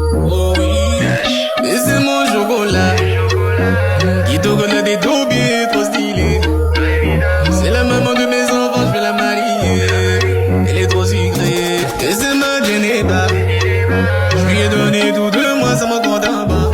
Oh oui, mais c'est mon chocolat. Qui te connaît des tout bien, trop stylé. C'est la maman de mes enfants, je vais la marier. Elle est trop sucrée, et c'est ma Geneva. Je lui ai donné tout de moi, ça me compte en bas.